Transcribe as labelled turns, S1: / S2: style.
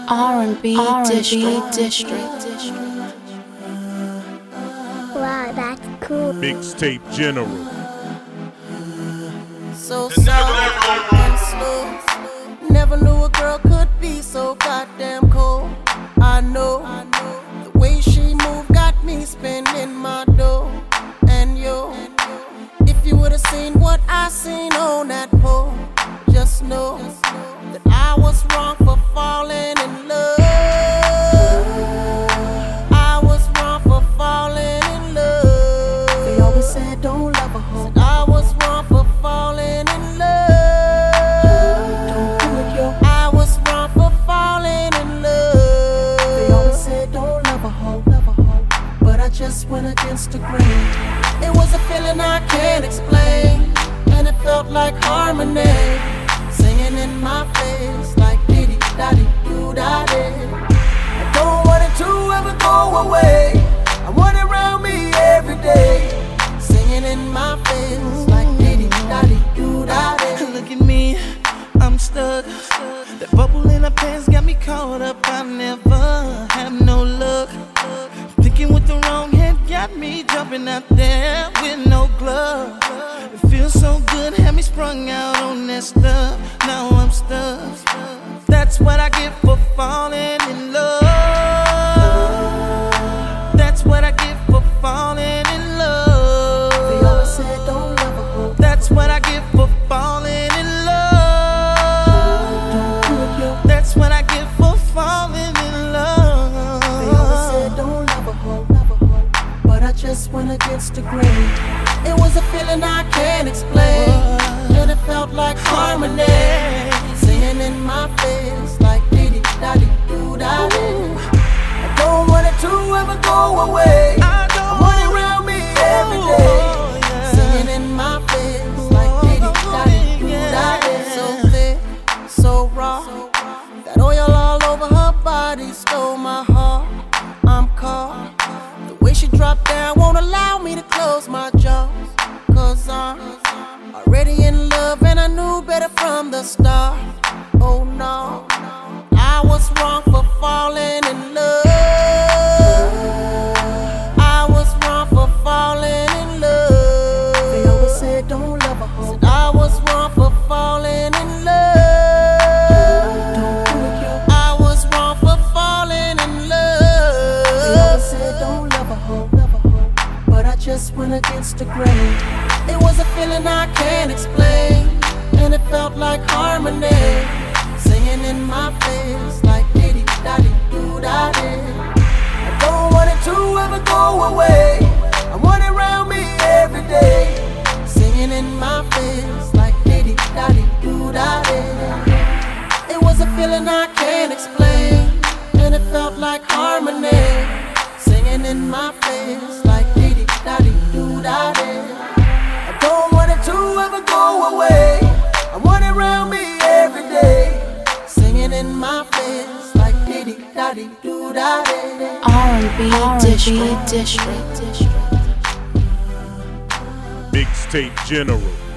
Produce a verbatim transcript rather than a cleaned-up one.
S1: R and B District. District.
S2: Wow, that's cool.
S3: Mixtape General.
S4: So soft and slow. Never knew a girl could be so goddamn cold. I know the way she moved got me spending my dough. And yo, if you would've seen what I seen on that pole, just know that I was wrong for falling in love. I was wrong for falling in love. They always said don't love a hoe. I was wrong for falling in love. Don't do it, yo. I was wrong for falling in love. They always said don't love a hoe, love a hoe. But I just went against the grain. It was a feeling I can't explain, and it felt like harmony, singing in my face like diddy daddy do daddy. I don't want it to ever go away. I want it around me every day, singing in my face like diddy daddy do daddy.
S5: Look at me, I'm stuck. That bubble in her pants got me caught up. I never have no luck. Thinking with the wrong head got me jumping out there with no glove. It feels so good, had me sprung out on that stuff. Now I'm stuck. That's what I get for falling in love. That's what I get for falling in love.
S4: They always said don't love a hoe.
S5: That's what I get for falling in love.
S4: Don't do it, yo.
S5: That's what I get for falling in love.
S4: They always said don't love a hoe, love a hoe. But I just went against the grain. It was a feeling I can't explain, and it felt like harmony, singing in my face like diddy daddy do daddy. I don't want it to ever go away.
S5: I don't
S4: want it around me every day, singing in my face like diddy daddy do daddy. So thick, so raw, that oil all over her body stole my heart. I'm caught. The way she dropped down won't allow me to close my jaws, cause I'm already in love and I knew better from the start. Oh no, I was wrong for falling in love. I was wrong for falling in love. They always said don't love a hoe. Said I was wrong for falling in love. Don't do it, yo. I was wrong for falling in love. They always said don't love a hoe, love a hoe. But I just went against the grain. It was a feeling I can't explain, and it felt like harmony, singing in my face like diddy daddy do daddy. I don't want it to ever go away. I want it around me every day, singing in my face like diddy daddy do daddy. It was a feeling I can't explain, and it felt like harmony, singing in my face like diddy daddy do daddy. I don't want it to ever go away. I want it around me every day, singing in my face like diddy daddy do daddy.
S1: R and B District. District.
S3: Mixtape General.